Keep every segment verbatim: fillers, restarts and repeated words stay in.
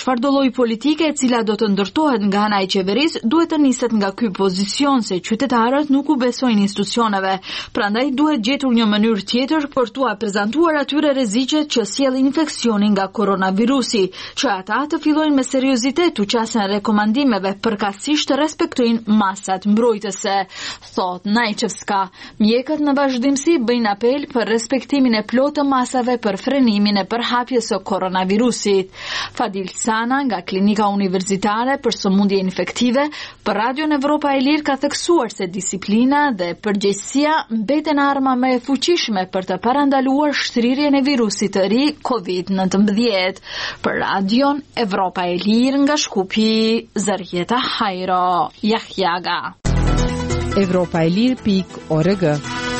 çfarëdo lloji politike e cila do të ndërtohet nga ana e qeverisë duhet të niset nga ky pozicion se qytetarët nuk u besojnë institucioneve. Prandaj duhet gjetur një mënyrë tjetër për t'u prezantuar atyre rreziqet që sjell infeksioni nga koronavirusi, që ata të fillojnë me seriozitet të qasen rekomandimeve përkatësisht të respektojnë masat mbrojtëse, thot Najçevska. Mjekët në vazhdimsi bëjnë apel për respektimin e plotë të masave për frenimin e përhapjes së koronavirusit. Fadil Sana nga Klinika Universitare për Sëmundje Infektive për Radion Evropa e Lirë ka theksuar se disiplina dhe përgjegjësia mbeten arma më e fuqishme për të parandaluar shtrirjen e virusit të ri kovid nëntëmbëdhjetë. Për Radion Evropa e Lirë nga Shkupi, Zërjeta Hajro, Jahjaga. Evropa e Lirë pikë org.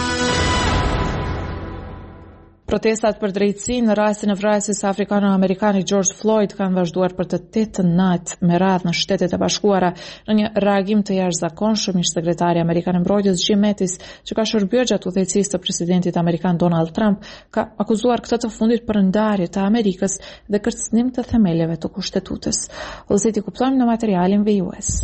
Protestat për drejtësi në rastin e vrasjes së afrikano-amerikanit George Floyd kanë vazhduar për të tetë natë me radhë në Shtetet e Bashkuara në një reagim të jashtëzakonshëm. Ish sekretari amerikan i mbrojtjes Jim Mattis, që ka shërbyer gjatë udhëheqësisë të presidentit amerikan Donald Trump, ka akuzuar këtë të fundit për ndarje të Amerikës dhe kërcënim të themeleve të kushtetutës. Ose kuptojmë në materialin V U S.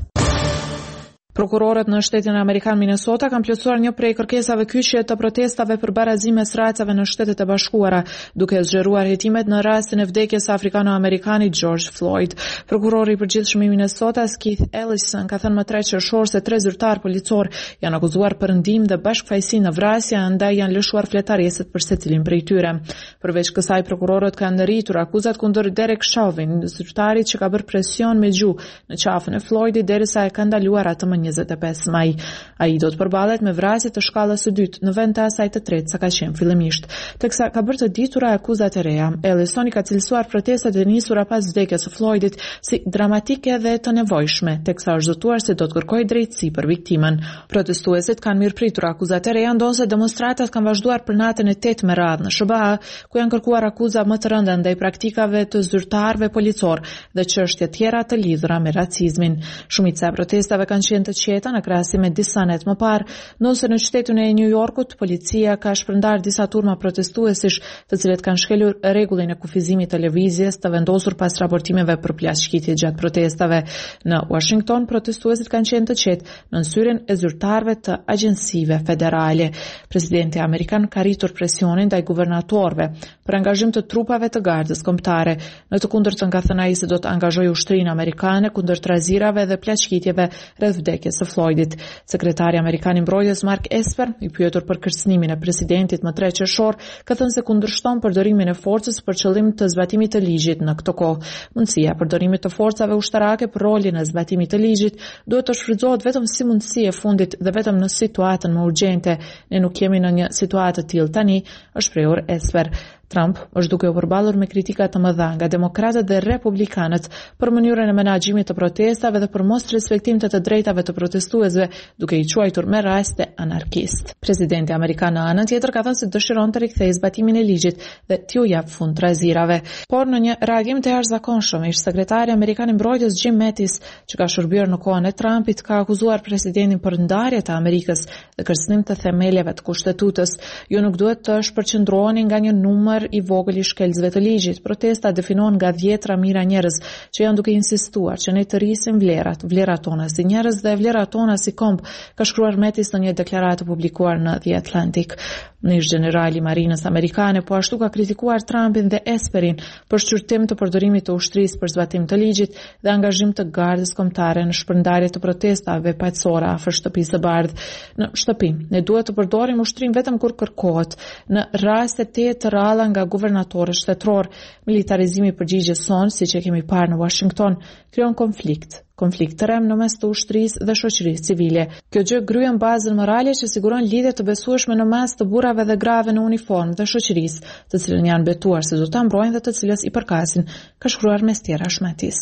Prokurorët në shtetin amerikan Minnesota kanë plotësuar një prej kërkesave kyçje të protestave për barazim mes racave në Shtetet e Bashkuara, duke zgjeruar hetimet në rastin e vdekjes së afrikano-amerikanit George Floyd. Prokurori i përgjithshëm i Minnesotas, Keith Ellison, ka thënë më tre qershor se tre zyrtar policor janë akuzuar për ndihmë dhe bashkëfaqësi në vrasje, andaj janë lëshuar fletariset për secilin prej tyre. Përveç kësaj, prokurorët kanë ndërritur akuzat kundër Derek Chauvin, zyrtarit që ka bërë presion me gjuhë në qafën e Floydit derisa e ka ndaluar atë më njëzet e pesë maj. Ai do të përballet me vrasje të shkallës së dytë në vend të asaj të tretë sa ka qenë fillimisht. Teksa ka bërë të ditura akuzat e reja, Ellison ka cilësuar protestat e nisura pas vdekjes së Floydit si dramatike dhe të nevojshme, teksa është zotuar se do të kërkojë drejtësi për viktimën. Protestuesit kanë mirëpritur akuzat e reja, ndonse demonstratat kanë vazhduar për natën e tetë me radhë në S B A, ku janë kërkuar akuza më të rënda ndaj praktikave të zyrtarëve policor dhe çështje tjera të lidhura me racizmin. Shumica e protestave kanë qenë të qeta në krahasim me disa net më parë, ndonse në qytetin e New Yorkut policia ka shpërndar disa turma protestuesish, të cilët kanë shkelur rregullin e kufizimit të lëvizjes të vendosur pas raportimeve për plashtëqitje gjatë protestave. Në Washington protestuesit kanë qenë të qetë në syrin e zyrtarëve të agjencive federale. Presidenti amerikan ka rritur presionin ndaj guvernatorëve për angazhim të trupave të gardës kombëtare. Në të kundërtën ka thënë ai se do të angazhojë ushtrinë amerikane kundër trazirave dhe plashtëqitjeve rreth vdekjes së Floydit. Sekretari amerikan i mbrojtjes Mark Esper, i pyetur për kërcënimin e presidentit më tre qershor, ka thënë se kundërshton përdorimin e forcës për qëllim të zbatimit të ligjit në këtë kohë. Mundësia e përdorimit të forcave ushtarake për rolin e zbatimit të ligjit duhet të shfrytëzohet vetëm si mundësi e fundit dhe vetëm në situatën më urgjente. Ne nuk jemi në një situatë të tillë tani, është shprehur Esper. Trump është duke u përballur me kritika të mëdha nga demokratët dhe republikanët për mënyrën e menaxhimit të protestave dhe për mos respektim të të drejtave të protestuesve, duke i quajtur me raste anarkist. Presidenti amerikan në anën tjetër ka thënë se dëshiron të rikthejë zbatimin e ligjit dhe t'u jap fund trazirave. Por në një reagim të jashtëzakonshëm, ish sekretari amerikan i mbrojtjes Jim Mattis, që ka shërbyer në kohën e Trumpit, ka akuzuar presidentin për ndarje të Amerikës dhe kërcënim të themeleve të kushtetutës. Jo nuk duhet të shpërqendroheni nga një numër i vogël i shkelzve të ligjit. Protesta definohen nga dhjetra mijëra njerëz që janë duke insistuar që ne të rrisim vlerat, vlerat tona si njerëz dhe vlerat tona si komb, ka shkruar Mattis në një deklaratë publikuar në The Atlantic. Ish generali i Marinës amerikane po ashtu ka kritikuar Trumpin dhe Esperin për shqyrtim të përdorimit të ushtrisë për zbatim të ligjit dhe angazhim të gardës kombëtare në shpërndarje të protestave paqësore afër shtëpisë së bardhë. Në shtëpi, ne duhet të përdorim ushtrinë vetëm kur kërkohet. Në raste të rralla nga guvernatorët shtetëror, militarizimi i përgjigjes son, siç e kemi parë në Washington, krijon konflikt. Konflikt të rem në mes të ushtrisë dhe shoqërisë civile. Kjo gjë gryen bazën morale që siguron lidhje të besueshme në mes të burrave dhe grave në uniformë dhe shoqërisë, të cilën janë betuar se do ta mbrojnë dhe të cilës i përkasin, ka shkruar mes tjerash Mattis.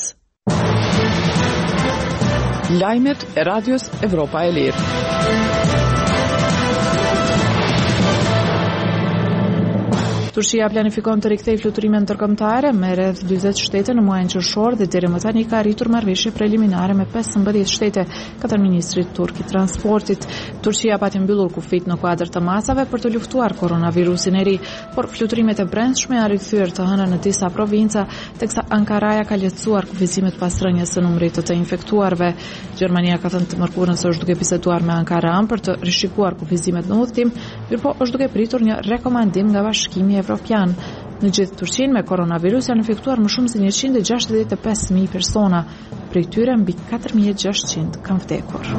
Lajmet e Radios Evropa e Lirë. Turqia planifikon të rikthejë fluturimet ndërkombëtare me rreth dyzet shtete në muajin qershor dhe deri më tani ka arritur marrëveshje preliminare me pesëmbëdhjetë shtete, ka thënë ministri i Turk i transportit. Turqia pati mbyllur kufit në kuadër të masave për të luftuar koronavirusin e ri, por fluturimet e brendshme janë rikthyer të hënën në disa provinca, teksa Ankaraja ka lehtësuar kufizimet pas rënjes së numrit të të infektuarve. Gjermania ka thënë të mërkurën se është duke biseduar me Ankaran për të rishikuar kufizimet në udhëtim, mirëpo është duke pritur një rekomandim nga Bashkimi Evropian. Në gjithë Turqinë me koronavirus janë infektuar më shumë se njëqind e gjashtëdhjetë e pesë mijë persona, prej tyre mbi katër mijë e gjashtëqind kanë vdekur.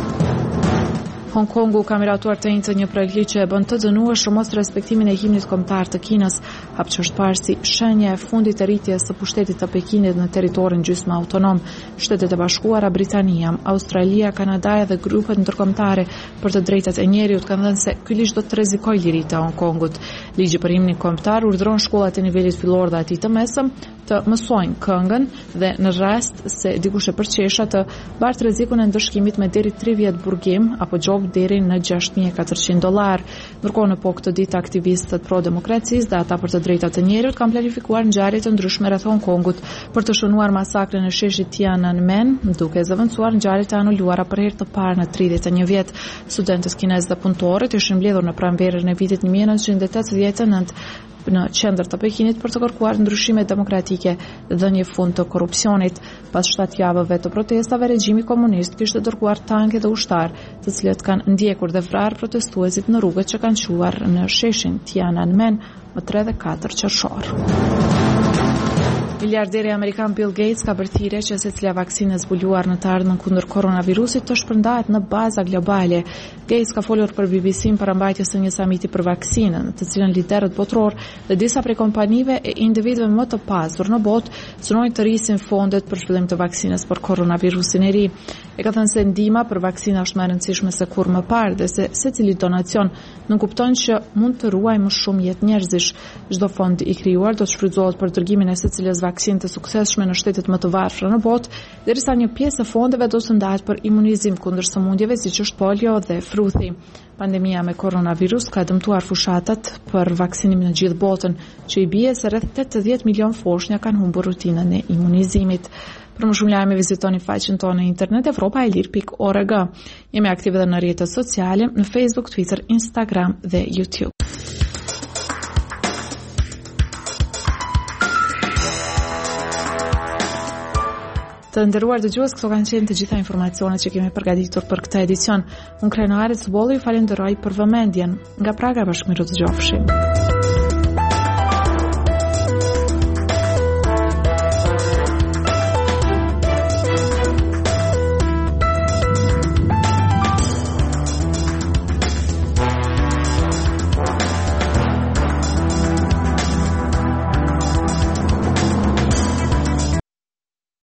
Hong Kongu ka miratuar të njëjtë një projekt që e bën të dënueshëm mos respektimin e himnit kombëtar të Kinës, hap që është parë si shenja e fundit e rritjes së pushtetit të Pekinit në territorin gjysmë autonom. Shtetet e Bashkuara, Britania, Australia, Kanada dhe grupet ndërkombëtare për të drejtat e njerëzit kanë thënë se ky ligj do të rrezikojë liritë e Hong Kongut. Ligji për himnin kombëtar urdhëron shkollat e nivelit fillor dhe atij të mesëm të mësojnë këngën dhe në rast se dikush e përqesha të bartë rrezikun e ndëshkimit me deri tre vjet burgim apo gjop deri në gjashtë mijë e katërqind dollar. Ndërkohë në po këtë ditë aktivistët pro-demokracisë dhe ata për të drejtat të njerëzit kanë planifikuar ngjarje të ndryshme rreth Hong Kongut për të shënuar masakrin e sheshit Tiananmen, duke zëvendësuar ngjarjet e anuluara për herë të parë në tridhjetë e një vjet. Studentët kinezë dhe punëtorët ishin mbledhur në pranverën e vitit një mijë e nëntëqind e tetëdhjetë e nëntë në qendër të Pekinit për të kërkuar ndryshime demokratike dhe një fund të korrupsionit. Pas shtatë javëve të protestave, regjimi komunist kishte dërguar tanke dhe ushtar, të cilët kanë ndjekur dhe vrarë protestuesit në rrugët që kanë quar në sheshin Tiananmen më tre dhe katër qershor. Miliarderi amerikan Bill Gates ka bërë thirrje që secila vaksinë zbuluar në të ardhmen kundër koronavirusit të shpërndahet në baza globale. Gates ka folur për B B C-n për mbajtjes së një samiti për vaksinën, të cilën liderët botror dhe disa prej kompanive e individëve më të pasur në botë synojnë të rrisin fondet për zhvillim të vaksinës për koronavirusin e ri. E ka thënë se ndihma për vaksina është më e rëndësishme se kur më parë dhe se secili donacion nënkupton që mund të ruajë më shumë jetë njerëzish. Çdo fond i krijuar do të shfrytëzohet për dërgimin e secilës vaksinë të suksesshme në shtetet më të varfra në botë, derisa një pjesë e fondeve do të ndahet për imunizim kundër sëmundjeve siç është polio dhe fruthi. Pandemia me koronavirus ka dëmtuar fushatat për vaksinimin në gjithë botën, që i bie se rreth tetëdhjetë milion foshnja kanë humbur rutinën e imunizimit. Për më shumë lajme vizitoni faqen tonë në internet evropa e lir pikë org. Jemi aktive dhe në rrjetet sociale, në Facebook, Twitter, Instagram dhe YouTube. Të nderuar dëgjues, këto kanë qenë të gjitha informacionet që kemi përgatitur për këtë edicion. Unë Krenare Cubolli ju falenderoj për vëmendjen. Nga Praga bashkëmiru të gjofshim.